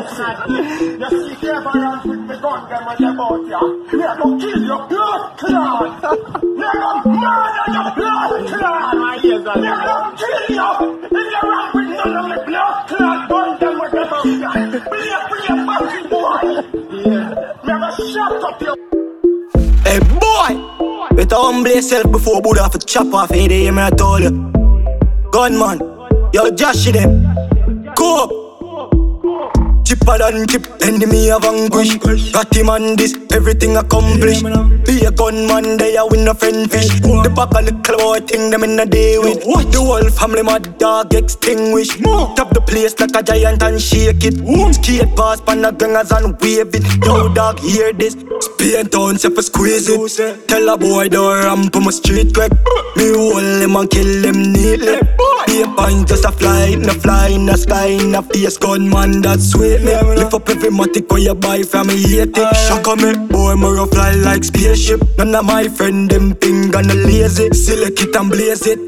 You see, Cleveland with the gun, them on the boat, yeah. Me a go kill you, blood clot. Me a go murder you, blood clot. Me a go kill you. If you run with none of the blood clot, gun them with the boat, yeah. Be a fucking boy. Yeah. Me a go shut up you. Hey boy, better humble yourself before Buddha for chop off head. Hear me I told you. Gunman, yo Josh them. Go up. Chipper than chip, enemy of anguish. Got him on this, everything accomplished. Be a gunman, they a win a friend fish. The back of little boy thing them in a day with. The whole family mad dog extinguished. Tap the place like a giant and shake it. Skate past pan the gangers and wave it. Yo dog hear this, Spain town self a squeeze it. Tell a boy don't ramp on my street quick. Me hold him and kill him neatly. Be a pint just a fly in the sky in the face gunman that's sweet. Lift up every matic when you buy from me hate it. Shock on me, boy, me rough fly like spaceship. None of my friend them ping and the lazy. Select it and blaze it.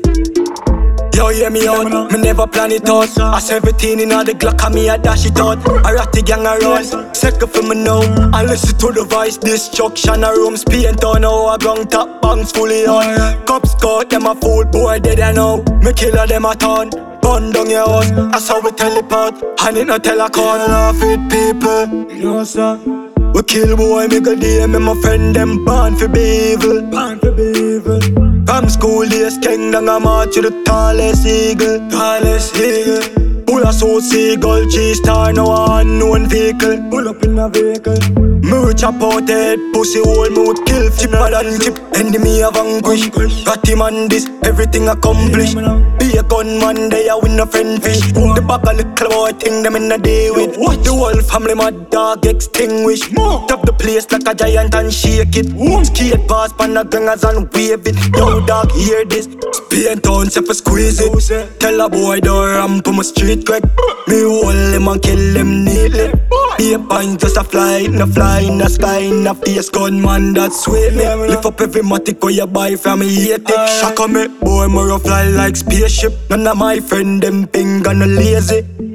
Yo, hear me out, me never plan it out. I 17 in all the Glock and me I dash it out. I rat the gang around, second for me now. I listen to the voice, destruction a room. Spain town now, a ground top banks fully on. Cops caught them a fool, boy dead I know. Me killer them a town. Burn down your house, that's how we teleport. And it no tell a call, laugh with people. You know sir, we kill boy, me go DM and my friend them born for be evil. Born for be evil. From school days, king down a march to the tallest eagle. Tallest eagle. Pull a suit, seagull, G-star, no unknown vehicle. Pull up in a vehicle. Me chop out head, pussy hole, mouth kill. Chipper than chip, enemy of anguish. Got him on this, everything accomplished. Be a gunman, they a win a friend fish. The back of little boy thing them in a day with. The whole family mad dog extinguished. Tap the place like a giant and shake it. Skate past pan the gangers and wave it. Yo dog hear this, Spain town self a squeeze it. Tell a boy don't ramp on my street quick. Me hold him and kill him neatly. Be a pint just a fly in the sky in the face gunman that's sweet me. Lift up every matic when you buy from me hate it. Shock on me, boy, me rough fly like spaceship. None of my friend them ping and the lazy.